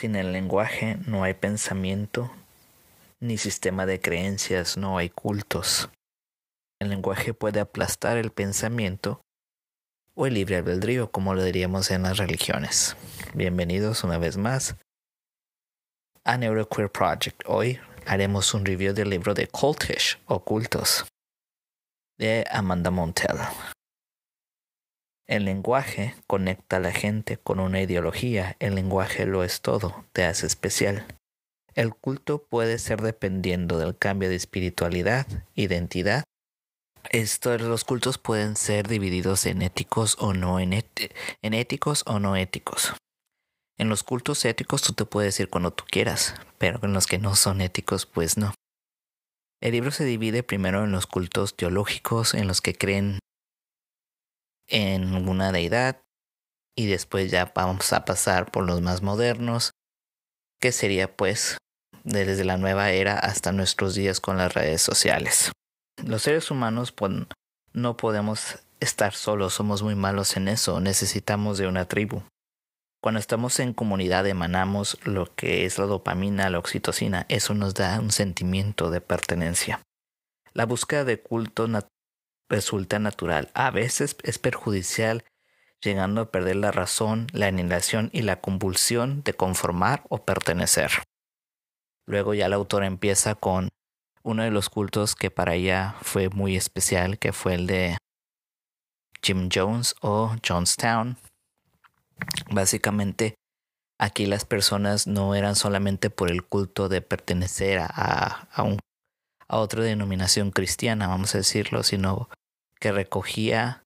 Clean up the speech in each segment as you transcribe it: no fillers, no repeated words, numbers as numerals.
Sin el lenguaje no hay pensamiento, ni sistema de creencias, no hay cultos. El lenguaje puede aplastar el pensamiento o el libre albedrío, como lo diríamos en las religiones. Bienvenidos una vez más a Neuroqueer Project. Hoy haremos un review del libro de Cultish o Cultos de Amanda Montell. El lenguaje conecta a la gente con una ideología. El lenguaje lo es todo, te hace especial. El culto puede ser dependiendo del cambio de espiritualidad, identidad. Los cultos pueden ser divididos en éticos o no éticos o no éticos. En los cultos éticos tú te puedes ir cuando tú quieras, pero en los que no son éticos, pues no. El libro se divide primero en los cultos teológicos, en los que creen en una deidad, y después ya vamos a pasar por los más modernos, que sería pues desde la nueva era hasta nuestros días con las redes sociales. Los seres humanos no podemos estar solos, somos muy malos en eso, necesitamos de una tribu. Cuando estamos en comunidad emanamos lo que es la dopamina, la oxitocina, eso nos da un sentimiento de pertenencia. La búsqueda de culto resulta natural, a veces es perjudicial, llegando a perder la razón, la anhelación y la convulsión de conformar o pertenecer. Luego ya la autora empieza con uno de los cultos que para ella fue muy especial, que fue el de Jim Jones o Jonestown. Básicamente, aquí las personas no eran solamente por el culto de pertenecer a otra denominación cristiana, vamos a decirlo, sino que recogía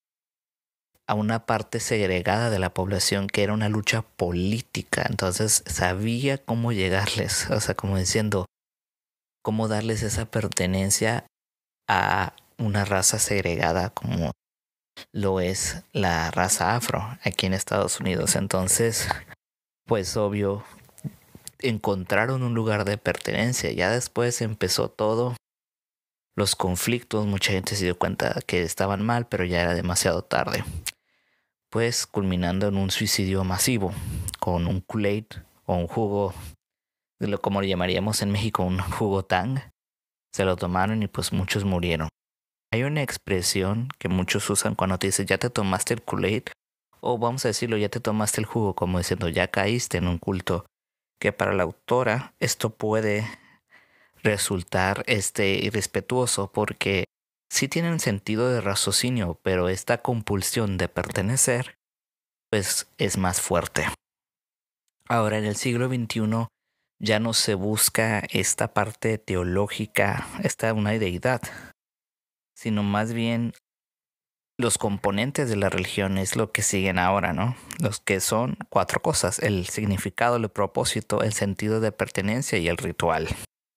a una parte segregada de la población que era una lucha política. Entonces sabía cómo llegarles, o sea, como diciendo, cómo darles esa pertenencia a una raza segregada como lo es la raza afro aquí en Estados Unidos. Entonces, pues obvio, encontraron un lugar de pertenencia. Ya después empezó todo, los conflictos, mucha gente se dio cuenta que estaban mal, pero ya era demasiado tarde. Pues culminando en un suicidio masivo, con un Kool-Aid o un jugo, como lo llamaríamos en México, un jugo Tang. Se lo tomaron y pues muchos murieron. Hay una expresión que muchos usan cuando te dicen ya te tomaste el Kool-Aid, o vamos a decirlo, ya te tomaste el jugo, como diciendo ya caíste en un culto, que para la autora esto puede resultar irrespetuoso porque sí tienen sentido de raciocinio, pero esta compulsión de pertenecer pues es más fuerte. Ahora en el siglo XXI ya no se busca esta parte teológica, una deidad, sino más bien los componentes de la religión es lo que siguen ahora, ¿no? Los que son 4 cosas: el significado, el propósito, el sentido de pertenencia y el ritual.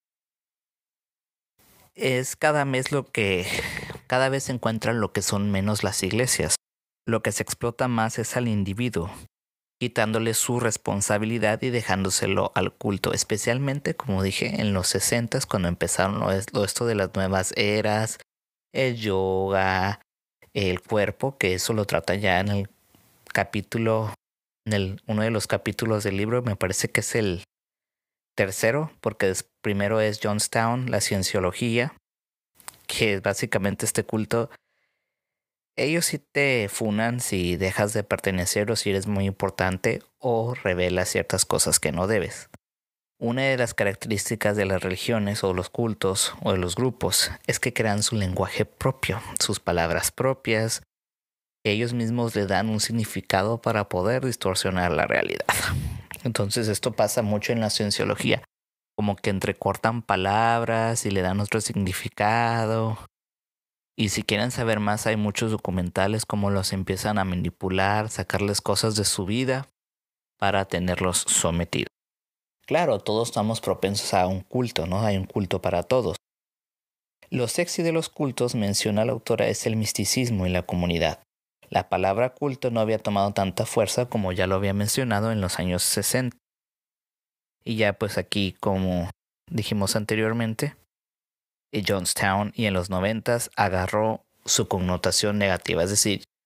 Cada vez se encuentran lo que son menos las iglesias. Lo que se explota más es al individuo, quitándole su responsabilidad y dejándoselo al culto, especialmente, como dije, en los 60s, cuando empezaron esto de las nuevas eras, el yoga, el cuerpo, que eso lo trata ya en el capítulo, uno de los capítulos del libro, me parece que es el tercero, porque primero es Jonestown, la cienciología, que es básicamente este culto. Ellos sí te funan si dejas de pertenecer o si eres muy importante o revelas ciertas cosas que no debes. Una de las características de las religiones o los cultos o de los grupos es que crean su lenguaje propio, sus palabras propias. Ellos mismos le dan un significado para poder distorsionar la realidad. Entonces esto pasa mucho en la cienciología, como que entrecortan palabras y le dan otro significado. Y si quieren saber más, hay muchos documentales como los empiezan a manipular, sacarles cosas de su vida para tenerlos sometidos. Claro, todos estamos propensos a un culto, ¿no? Hay un culto para todos. Lo sexy de los cultos, menciona la autora, es el misticismo y la comunidad. La palabra culto no había tomado tanta fuerza como ya lo había mencionado en los años 60. Y ya pues aquí, como dijimos anteriormente, Jonestown y en los 90s agarró su connotación negativa. Es decir,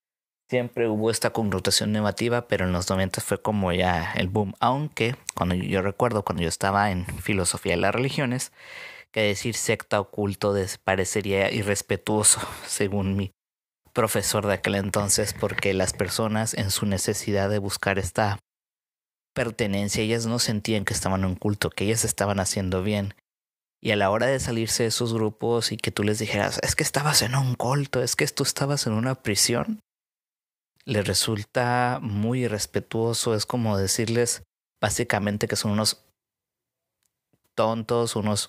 siempre hubo esta connotación negativa, pero en los 90 fue como ya el boom. Aunque cuando yo recuerdo cuando yo estaba en filosofía de las religiones, que decir secta o culto parecería irrespetuoso, según mi profesor de aquel entonces, porque las personas en su necesidad de buscar esta pertenencia, ellas no sentían que estaban en un culto, que ellas estaban haciendo bien. Y a la hora de salirse de esos grupos y que tú les dijeras, es que estabas en un culto, es que tú estabas en una prisión, les resulta muy irrespetuoso. Es como decirles básicamente que son unos tontos, unos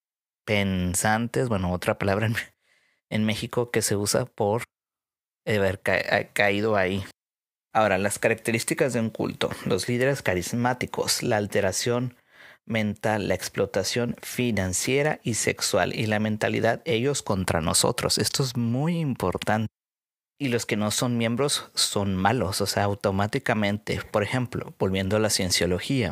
pensantes, bueno, otra palabra en México que se usa por haber caído ahí. Ahora, las características de un culto: los líderes carismáticos, la alteración mental, la explotación financiera y sexual, y la mentalidad ellos contra nosotros. Esto es muy importante. Y los que no son miembros son malos, o sea, automáticamente. Por ejemplo, volviendo a la cienciología,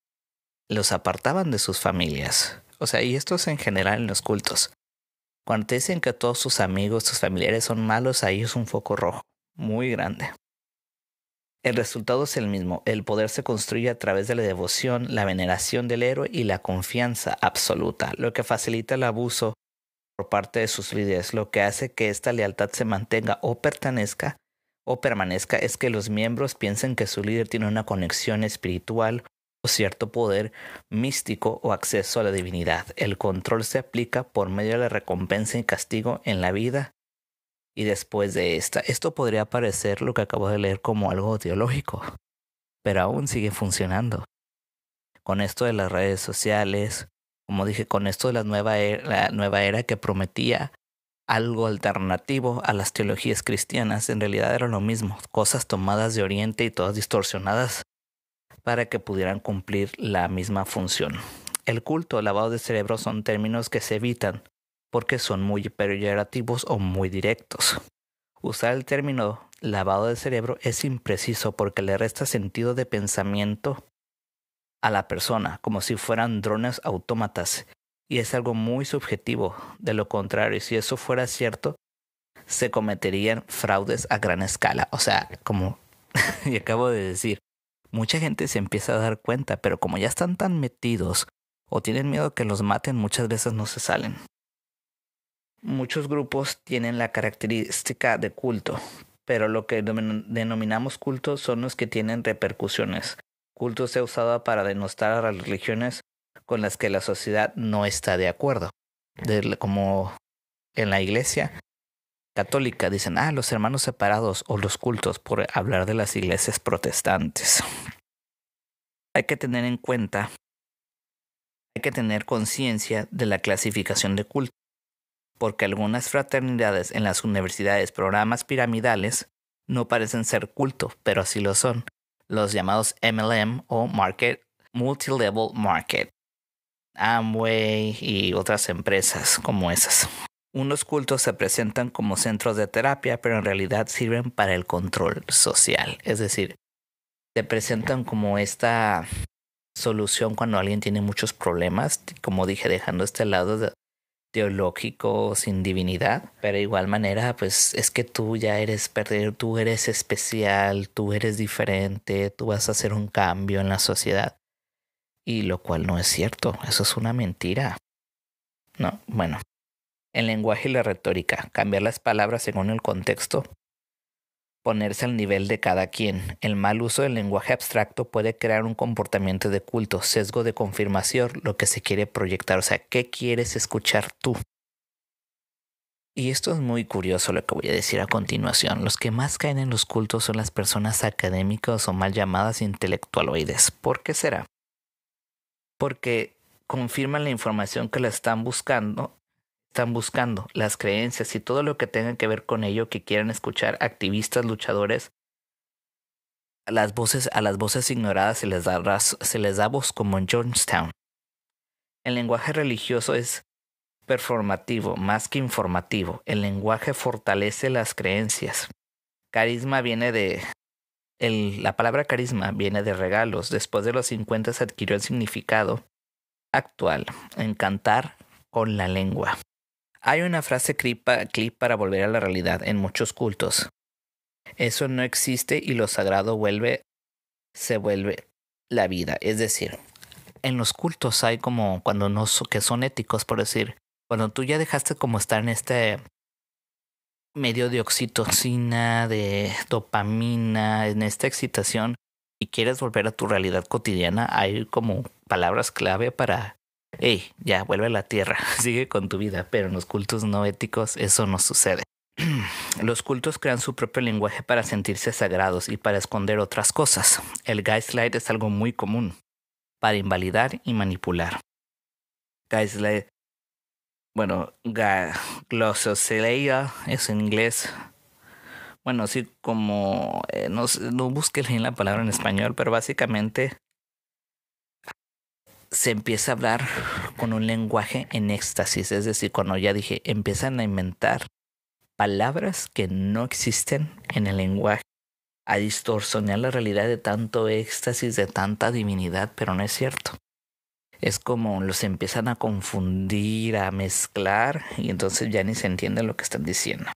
los apartaban de sus familias. O sea, y esto es en general en los cultos. Cuando te dicen que todos tus amigos, tus familiares son malos, ahí es un foco rojo muy grande. El resultado es el mismo. El poder se construye a través de la devoción, la veneración del héroe y la confianza absoluta, lo que facilita el abuso por parte de sus líderes. Lo que hace que esta lealtad se mantenga o permanezca es que los miembros piensen que su líder tiene una conexión espiritual o cierto poder místico o acceso a la divinidad. El control se aplica por medio de la recompensa y castigo en la vida y después de esta. Esto podría parecer lo que acabo de leer como algo teológico, pero aún sigue funcionando. Con esto de las redes sociales, como dije, con esto de la nueva era que prometía algo alternativo a las teologías cristianas, en realidad era lo mismo, cosas tomadas de Oriente y todas distorsionadas para que pudieran cumplir la misma función. El culto, lavado de cerebro son términos que se evitan porque son muy peyorativos o muy directos. Usar el término lavado de cerebro es impreciso porque le resta sentido de pensamiento a la persona, como si fueran drones autómatas, y es algo muy subjetivo. De lo contrario, si eso fuera cierto, se cometerían fraudes a gran escala. O sea, como y acabo de decir, mucha gente se empieza a dar cuenta, pero como ya están tan metidos o tienen miedo que los maten, muchas veces no se salen. Muchos grupos tienen la característica de culto, pero lo que denominamos cultos son los que tienen repercusiones. Culto se ha usado para denostar a las religiones con las que la sociedad no está de acuerdo. Como en la iglesia católica dicen, los hermanos separados o los cultos, por hablar de las iglesias protestantes. Hay que tener en cuenta, hay que tener conciencia de la clasificación de culto, porque algunas fraternidades en las universidades, programas piramidales, no parecen ser culto, pero sí lo son. Los llamados MLM o Multilevel Market, Amway y otras empresas como esas. Unos cultos se presentan como centros de terapia, pero en realidad sirven para el control social. Es decir, se presentan como esta solución cuando alguien tiene muchos problemas, como dije, dejando este lado teológico sin divinidad, pero de igual manera, pues es que tú ya eres perdido, tú eres especial, tú eres diferente, tú vas a hacer un cambio en la sociedad, y lo cual no es cierto, eso es una mentira. No, bueno, el lenguaje y la retórica, cambiar las palabras según el contexto, ponerse al nivel de cada quien. El mal uso del lenguaje abstracto puede crear un comportamiento de culto, sesgo de confirmación, lo que se quiere proyectar. O sea, ¿qué quieres escuchar tú? Y esto es muy curioso lo que voy a decir a continuación. Los que más caen en los cultos son las personas académicas o mal llamadas intelectualoides. ¿Por qué será? Porque confirman la información que la están buscando, las creencias y todo lo que tenga que ver con ello que quieran escuchar. Activistas, luchadores, a las voces ignoradas se les da voz, como en Georgetown. El lenguaje religioso es performativo más que informativo. El lenguaje fortalece las creencias. Carisma viene de la palabra carisma viene de regalos. Después de los 50 se adquirió el significado actual: encantar con la lengua. Hay una frase clip para volver a la realidad en muchos cultos. Eso no existe y lo sagrado se vuelve la vida. Es decir, en los cultos hay como cuando no que son éticos, por decir, cuando tú ya dejaste como estar en este medio de oxitocina, de dopamina, en esta excitación y quieres volver a tu realidad cotidiana, hay como palabras clave para, hey, ya vuelve a la tierra, sigue con tu vida, pero en los cultos no éticos eso no sucede. Los cultos crean su propio lenguaje para sentirse sagrados y para esconder otras cosas. El gaslight es algo muy común para invalidar y manipular. Gaslight, bueno, glossolalia es en inglés. Bueno, así como no busqué bien la palabra en español, pero básicamente se empieza a hablar con un lenguaje en éxtasis. Es decir, cuando ya dije, empiezan a inventar palabras que no existen en el lenguaje, a distorsionar la realidad de tanto éxtasis, de tanta divinidad, pero no es cierto. Es como los empiezan a confundir, a mezclar, y entonces ya ni se entiende lo que están diciendo.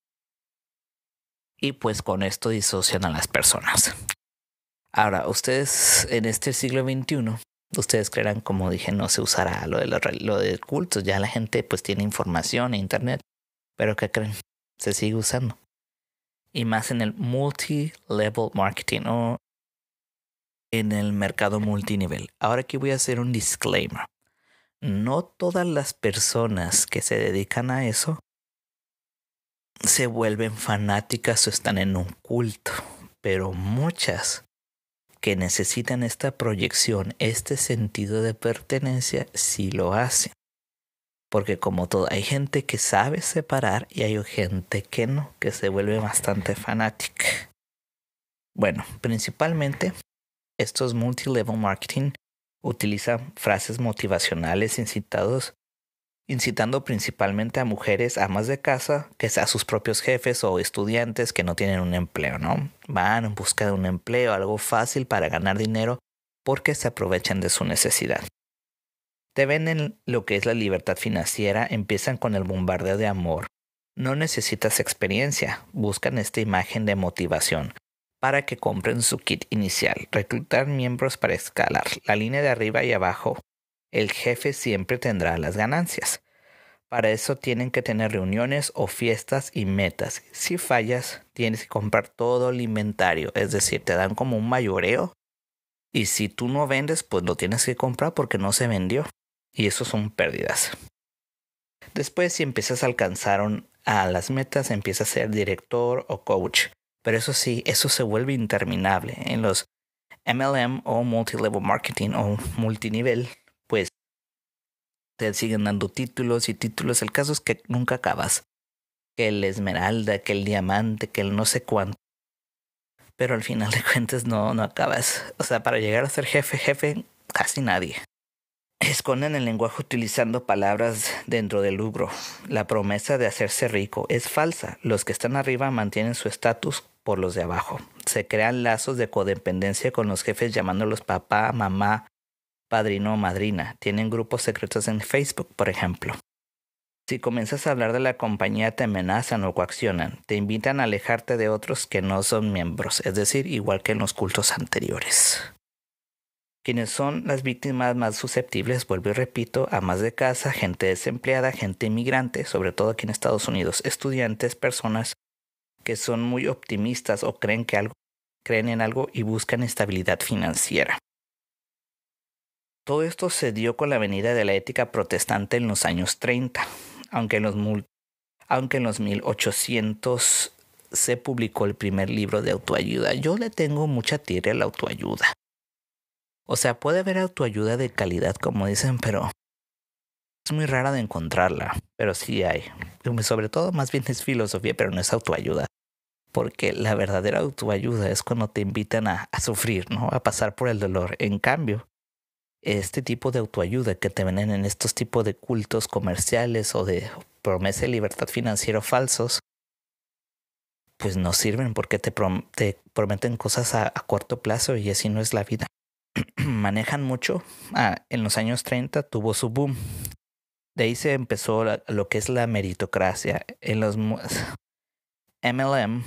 Y pues con esto disocian a las personas. Ahora, ustedes en este siglo XXI, ustedes creerán, como dije, no se usará lo de cultos. Ya la gente pues tiene información en internet. Pero ¿qué creen? Se sigue usando. Y más en el multi-level marketing o en el mercado multinivel. Ahora aquí voy a hacer un disclaimer. No todas las personas que se dedican a eso se vuelven fanáticas o están en un culto, pero muchas que necesitan esta proyección, este sentido de pertenencia, sí lo hacen. Porque como todo, hay gente que sabe separar y hay gente que no, que se vuelve bastante fanática. Bueno, principalmente estos multilevel marketing utilizan frases motivacionales incitando principalmente a mujeres amas de casa, que sea a sus propios jefes o estudiantes que no tienen un empleo, ¿no? Van en busca de un empleo, algo fácil para ganar dinero porque se aprovechan de su necesidad. Te venden lo que es la libertad financiera, empiezan con el bombardeo de amor. No necesitas experiencia, buscan esta imagen de motivación para que compren su kit inicial, reclutar miembros para escalar. La línea de arriba y abajo, el jefe siempre tendrá las ganancias. Para eso tienen que tener reuniones o fiestas y metas. Si fallas, tienes que comprar todo el inventario, es decir, te dan como un mayoreo. Y si tú no vendes, pues lo tienes que comprar porque no se vendió. Y eso son pérdidas. Después, si empiezas a alcanzar a las metas, empiezas a ser director o coach. Pero eso sí, eso se vuelve interminable. En los MLM o Multilevel Marketing o multinivel, pues te siguen dando títulos y títulos. El caso es que nunca acabas. Que el esmeralda, que el diamante, que el no sé cuánto. Pero al final de cuentas no acabas. O sea, para llegar a ser jefe, casi nadie. Esconden el lenguaje utilizando palabras dentro del rubro. La promesa de hacerse rico es falsa. Los que están arriba mantienen su estatus por los de abajo. Se crean lazos de codependencia con los jefes llamándolos papá, mamá, padrino o madrina. Tienen grupos secretos en Facebook, por ejemplo. Si comienzas a hablar de la compañía te amenazan o coaccionan. Te invitan a alejarte de otros que no son miembros, es decir, igual que en los cultos anteriores. Quienes son las víctimas más susceptibles, vuelvo y repito, amas de casa, gente desempleada, gente inmigrante, sobre todo aquí en Estados Unidos, estudiantes, personas que son muy optimistas o creen en algo y buscan estabilidad financiera. Todo esto se dio con la venida de la ética protestante en los años 30, aunque en los 1800 se publicó el primer libro de autoayuda. Yo le tengo mucha tierra a la autoayuda. O sea, puede haber autoayuda de calidad, como dicen, pero es muy rara de encontrarla. Pero sí hay. Sobre todo, más bien es filosofía, pero no es autoayuda. Porque la verdadera autoayuda es cuando te invitan a sufrir, ¿no? A pasar por el dolor. En cambio, este tipo de autoayuda que te venden en estos tipos de cultos comerciales o de promesa de libertad financiera falsos, pues no sirven porque te prometen cosas a corto plazo y así no es la vida. Manejan mucho. En los años 30 tuvo su boom. De ahí se empezó lo que es la meritocracia. En los MLM,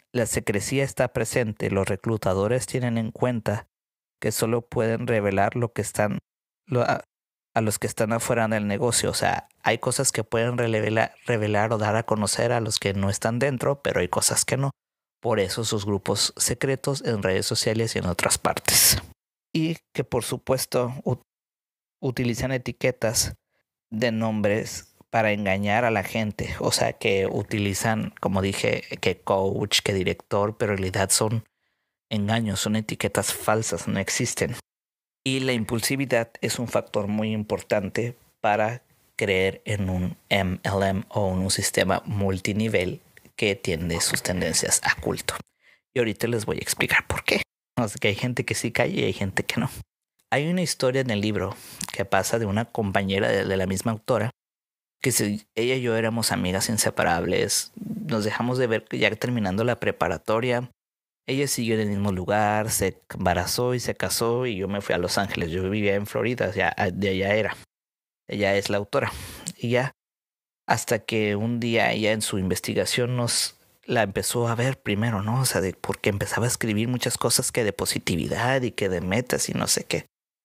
la secrecía está presente. Los reclutadores tienen en cuenta que solo pueden revelar a los que están afuera del negocio. O sea, hay cosas que pueden revelar o dar a conocer a los que no están dentro, pero hay cosas que no. Por eso sus grupos secretos en redes sociales y en otras partes. Y que por supuesto utilizan etiquetas de nombres para engañar a la gente. O sea, que utilizan, como dije, que coach, que director, pero en realidad son engaños, son etiquetas falsas, no existen. Y la impulsividad es un factor muy importante para creer en un MLM o en un sistema multinivel que tiende sus tendencias a culto. Y ahorita les voy a explicar por qué. O sea, que hay gente que sí cae y hay gente que no. Hay una historia en el libro que pasa de una compañera de la misma autora, que ella y yo éramos amigas inseparables. Nos dejamos de ver ya terminando la preparatoria. Ella siguió en el mismo lugar, se embarazó y se casó y yo me fui a Los Ángeles. Yo vivía en Florida, ya de allá era. Ella es la autora. Y ya hasta que un día ella en su investigación la empezó a ver primero, ¿no? O sea, porque empezaba a escribir muchas cosas que de positividad y que de metas y no sé qué.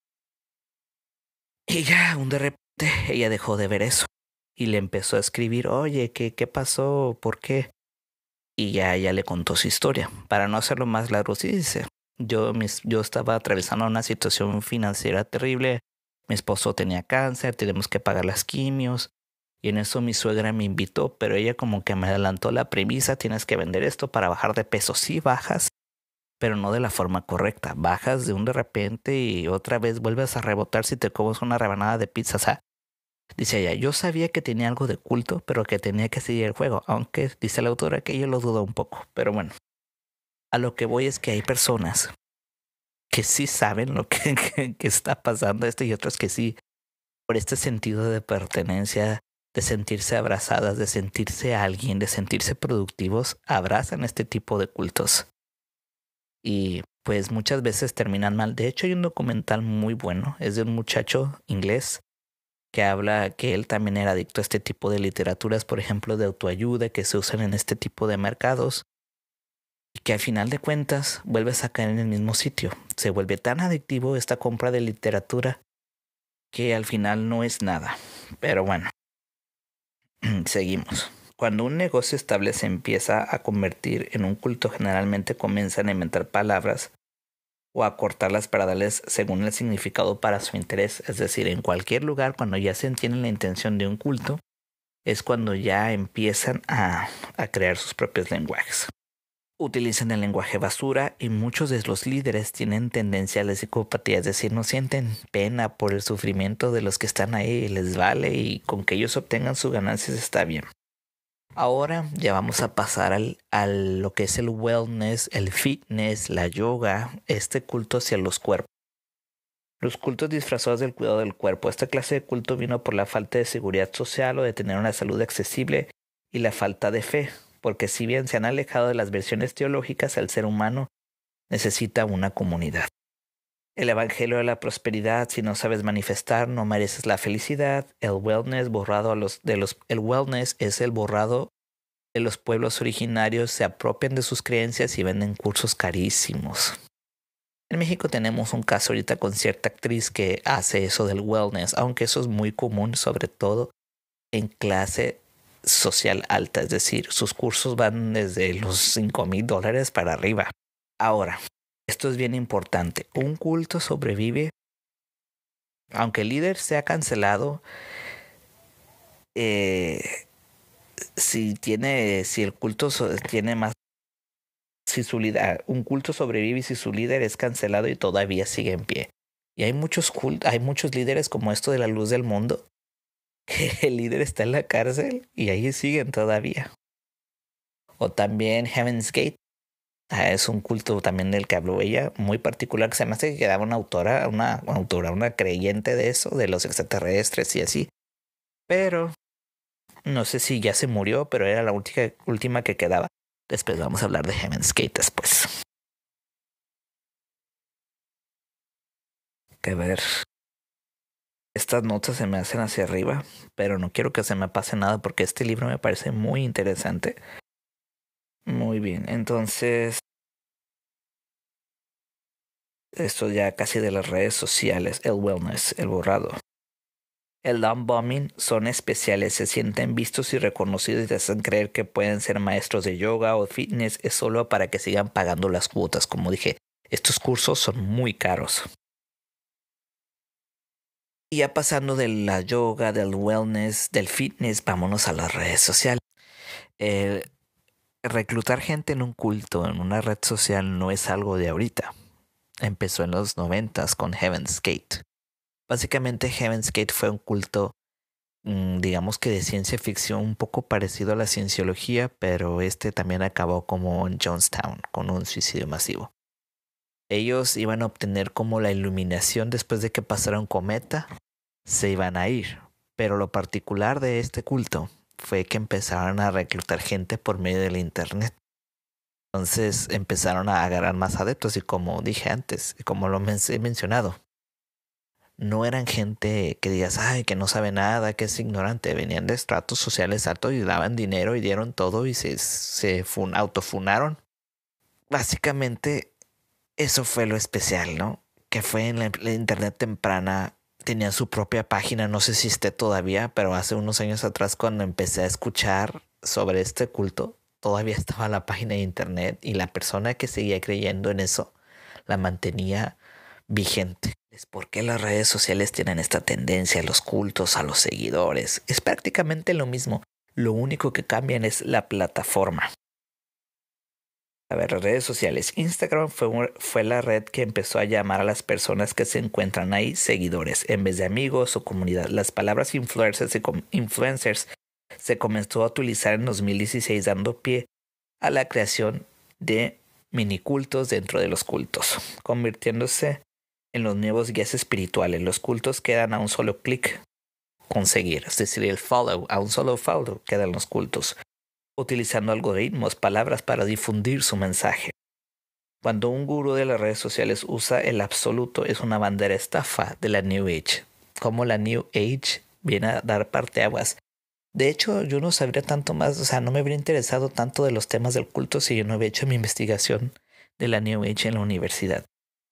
Y ya, de repente, ella dejó de ver eso. Y le empezó a escribir, oye, ¿qué pasó? ¿Por qué? Y ya ella le contó su historia. Para no hacerlo más largo, sí dice, yo estaba atravesando una situación financiera terrible. Mi esposo tenía cáncer, tenemos que pagar las quimios. Y en eso mi suegra me invitó, pero ella como que me adelantó la premisa, tienes que vender esto para bajar de peso. Sí bajas, pero no de la forma correcta. Bajas de repente y otra vez vuelves a rebotar si te comes una rebanada de pizza. O sea, dice ella, yo sabía que tenía algo de culto, pero que tenía que seguir el juego. Aunque dice la autora que ella lo duda un poco. Pero bueno, a lo que voy es que hay personas que sí saben lo que está pasando esto y otras que sí, por este sentido de pertenencia, de sentirse abrazadas, de sentirse alguien, de sentirse productivos, abrazan este tipo de cultos. Y pues muchas veces terminan mal. De hecho, hay un documental muy bueno, es de un muchacho inglés que habla que él también era adicto a este tipo de literaturas, por ejemplo, de autoayuda que se usan en este tipo de mercados. Y que al final de cuentas vuelves a caer en el mismo sitio. Se vuelve tan adictivo esta compra de literatura que al final no es nada. Pero bueno, seguimos. Cuando un negocio estable se empieza a convertir en un culto, generalmente comienzan a inventar palabras o a cortarlas para darles según el significado para su interés. Es decir, en cualquier lugar, cuando ya se entiende la intención de un culto, es cuando ya empiezan a crear sus propios lenguajes. Utilizan el lenguaje basura y muchos de los líderes tienen tendencia a la psicopatía, es decir, no sienten pena por el sufrimiento de los que están ahí, les vale y con que ellos obtengan sus ganancias está bien. Ahora ya vamos a pasar a lo que es el wellness, el fitness, la yoga, este culto hacia los cuerpos. Los cultos disfrazados del cuidado del cuerpo. Esta clase de culto vino por la falta de seguridad social o de tener una salud accesible y la falta de fe, porque si bien se han alejado de las versiones teológicas, el ser humano necesita una comunidad. El evangelio de la prosperidad, si no sabes manifestar, no mereces la felicidad. El wellness el wellness es el borrado de los pueblos originarios, se apropian de sus creencias y venden cursos carísimos. En México tenemos un caso ahorita con cierta actriz que hace eso del wellness, aunque eso es muy común, sobre todo en clase social alta, es decir, sus cursos van desde los $5,000 para arriba. Ahora, esto es bien importante. Un culto sobrevive, aunque el líder sea cancelado, si el culto tiene más, un culto sobrevive si su líder es cancelado y todavía sigue en pie. Y hay muchos líderes como esto de la Luz del Mundo, que el líder está en la cárcel y ahí siguen todavía. O también Heaven's Gate. Es un culto también del que habló ella, muy particular, que se me hace que quedaba una creyente de eso, de los extraterrestres y así. Pero no sé si ya se murió, pero era la última que quedaba. Después vamos a hablar de Heaven's Gate después. Que ver. Estas notas se me hacen hacia arriba, pero no quiero que se me pase nada porque este libro me parece muy interesante. Muy bien, entonces esto ya casi de las redes sociales, el wellness, el borrado. El bombing son especiales, se sienten vistos y reconocidos y te hacen creer que pueden ser maestros de yoga o fitness, es solo para que sigan pagando las cuotas. Como dije, estos cursos son muy caros. Y ya pasando de la yoga, del wellness, del fitness, vámonos a las redes sociales. Reclutar gente en un culto, en una red social, no es algo de ahorita. Empezó en los 90s con Heaven's Gate. Básicamente Heaven's Gate fue un culto, digamos que de ciencia ficción, un poco parecido a la cienciología, pero este también acabó como en Jonestown, con un suicidio masivo. Ellos iban a obtener como la iluminación después de que pasara un cometa, se iban a ir. Pero lo particular de este culto fue que empezaron a reclutar gente por medio del internet. Entonces empezaron a agarrar más adeptos y como dije antes, como lo he mencionado, no eran gente que digas, ay, que no sabe nada, que es ignorante. Venían de estratos sociales altos y daban dinero y dieron todo y se autofunaron. Básicamente, eso fue lo especial, ¿no? Que fue en la internet temprana. Tenían su propia página, no sé si esté todavía, pero hace unos años atrás cuando empecé a escuchar sobre este culto, todavía estaba la página de internet y la persona que seguía creyendo en eso la mantenía vigente. Es porque las redes sociales tienen esta tendencia a los cultos, a los seguidores. Es prácticamente lo mismo. Lo único que cambian es la plataforma. A ver, las redes sociales. Instagram fue la red que empezó a llamar a las personas que se encuentran ahí seguidores, en vez de amigos o comunidad. Las palabras influencers se comenzó a utilizar en 2016, dando pie a la creación de minicultos dentro de los cultos, convirtiéndose en los nuevos guías espirituales. Los cultos quedan a un solo clic conseguir, es decir, el follow, a un solo follow quedan los cultos, utilizando algoritmos, palabras para difundir su mensaje. Cuando un gurú de las redes sociales usa el absoluto, es una bandera estafa de la New Age. Como la New Age viene a dar parteaguas. De hecho, yo no sabría tanto más, o sea, no me habría interesado tanto de los temas del culto si yo no hubiera hecho mi investigación de la New Age en la universidad.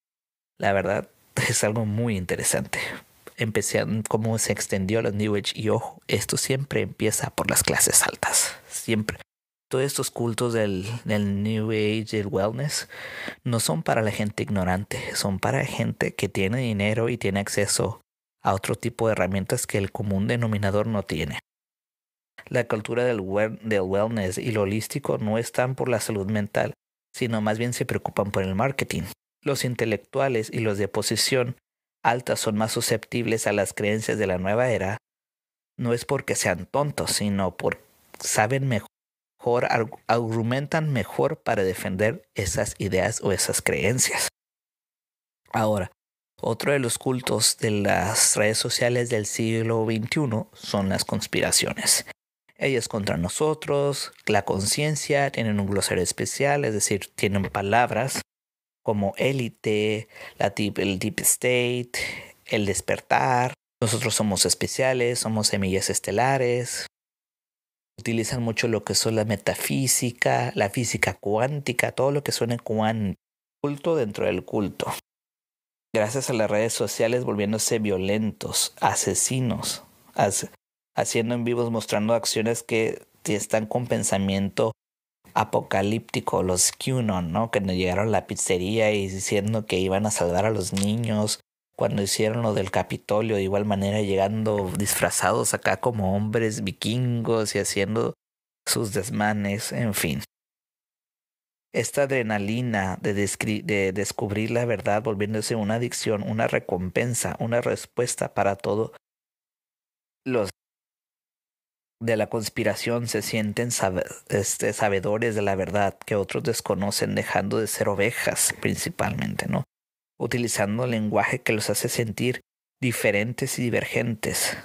La verdad, es algo muy interesante. Empecé a cómo se extendió la New Age y ojo, esto siempre empieza por las clases altas. Siempre. Todos estos cultos del New Age, del wellness, no son para la gente ignorante, son para gente que tiene dinero y tiene acceso a otro tipo de herramientas que el común denominador no tiene. La cultura del wellness y lo holístico no están por la salud mental, sino más bien se preocupan por el marketing. Los intelectuales y los de posición alta son más susceptibles a las creencias de la nueva era, no es porque sean tontos, sino porque saben mejor, argumentan mejor para defender esas ideas o esas creencias. Ahora, otro de los cultos de las redes sociales del siglo XXI son las conspiraciones. Ellas contra nosotros, la conciencia, tienen un glosario especial, es decir, tienen palabras como élite, el deep state, el despertar. Nosotros somos especiales, somos semillas estelares. Utilizan mucho lo que son la metafísica, la física cuántica, todo lo que suene cuántico. Culto dentro del culto. Gracias a las redes sociales volviéndose violentos, asesinos, haciendo en vivos, mostrando acciones que están con pensamiento apocalíptico, los QAnon, ¿no? Que nos llegaron a la pizzería y diciendo que iban a salvar a los niños, cuando hicieron lo del Capitolio, de igual manera llegando disfrazados acá como hombres vikingos y haciendo sus desmanes, en fin. Esta adrenalina de descubrir la verdad volviéndose una adicción, una recompensa, una respuesta para todo. Los de la conspiración se sienten sabedores de la verdad que otros desconocen, dejando de ser ovejas principalmente, ¿no? Utilizando lenguaje que los hace sentir diferentes y divergentes.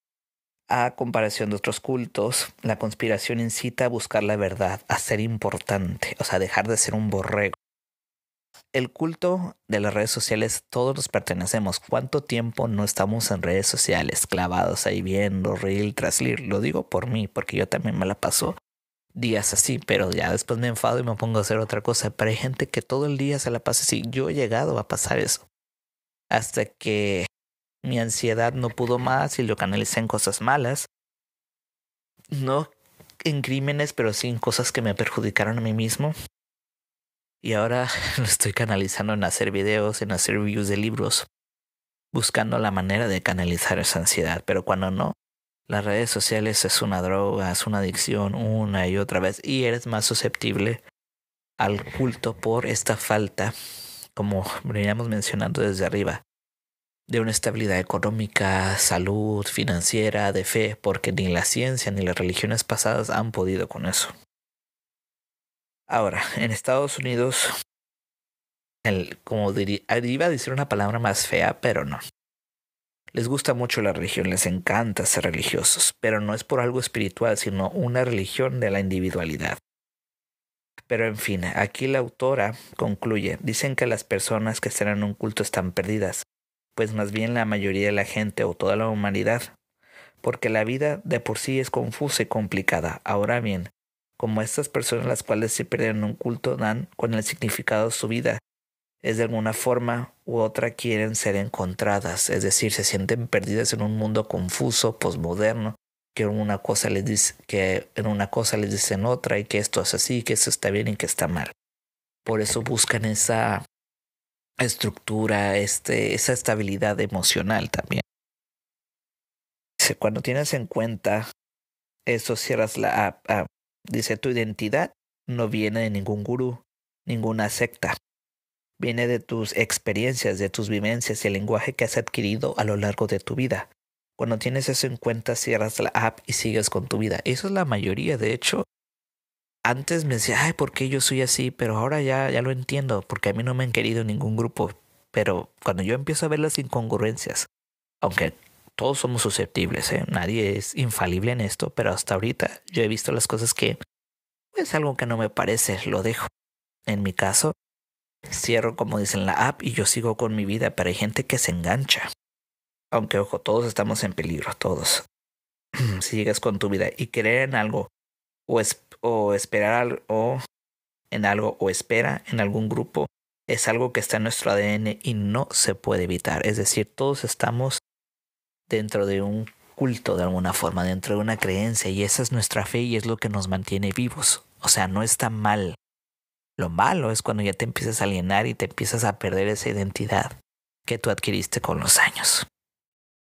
A comparación de otros cultos, la conspiración incita a buscar la verdad, a ser importante, o sea, dejar de ser un borrego. El culto de las redes sociales, todos nos pertenecemos. ¿Cuánto tiempo no estamos en redes sociales clavados ahí viendo reel tras reel? Lo digo por mí, porque yo también me la paso días así, pero ya después me enfado y me pongo a hacer otra cosa. Pero hay gente que todo el día se la pasa así. Yo he llegado a pasar eso. Hasta que mi ansiedad no pudo más y lo canalicé en cosas malas. No en crímenes, pero sí en cosas que me perjudicaron a mí mismo. Y ahora lo estoy canalizando en hacer videos, en hacer reviews de libros, buscando la manera de canalizar esa ansiedad. Pero cuando no, las redes sociales es una droga, es una adicción una y otra vez. Y eres más susceptible al culto por esta falta, como veníamos mencionando desde arriba, de una estabilidad económica, salud, financiera, de fe, porque ni la ciencia ni las religiones pasadas han podido con eso. Ahora, en Estados Unidos, como iba a decir una palabra más fea, pero no. Les gusta mucho la religión, les encanta ser religiosos, pero no es por algo espiritual, sino una religión de la individualidad. Pero en fin, aquí la autora concluye, dicen que las personas que están en un culto están perdidas, pues más bien la mayoría de la gente o toda la humanidad, porque la vida de por sí es confusa y complicada. Ahora bien, como estas personas las cuales se pierden en un culto dan con el significado de su vida, es de alguna forma u otra quieren ser encontradas, es decir, se sienten perdidas en un mundo confuso, posmoderno, que en una cosa les dicen otra y que esto es así, que esto está bien y que está mal. Por eso buscan esa estructura, esa estabilidad emocional también. Cuando tienes en cuenta eso, cierras la app. Dice, tu identidad no viene de ningún gurú, ninguna secta. Viene de tus experiencias, de tus vivencias y el lenguaje que has adquirido a lo largo de tu vida. Cuando tienes eso en cuenta, cierras la app y sigues con tu vida. Eso es la mayoría, de hecho. Antes me decía, ay, ¿por qué yo soy así? Pero ahora ya lo entiendo, porque a mí no me han querido en ningún grupo. Pero cuando yo empiezo a ver las incongruencias, aunque todos somos susceptibles, nadie es infalible en esto, pero hasta ahorita yo he visto las cosas que, pues algo que no me parece, lo dejo. En mi caso, cierro como dicen la app y yo sigo con mi vida, pero hay gente que se engancha. Aunque ojo, todos estamos en peligro, todos. Si llegas con tu vida y creer en algo o esperar en algo o espera en algún grupo, es algo que está en nuestro ADN y no se puede evitar. Es decir, todos estamos dentro de un culto de alguna forma, dentro de una creencia, y esa es nuestra fe y es lo que nos mantiene vivos. O sea, no está mal. Lo malo es cuando ya te empiezas a alienar y te empiezas a perder esa identidad que tú adquiriste con los años.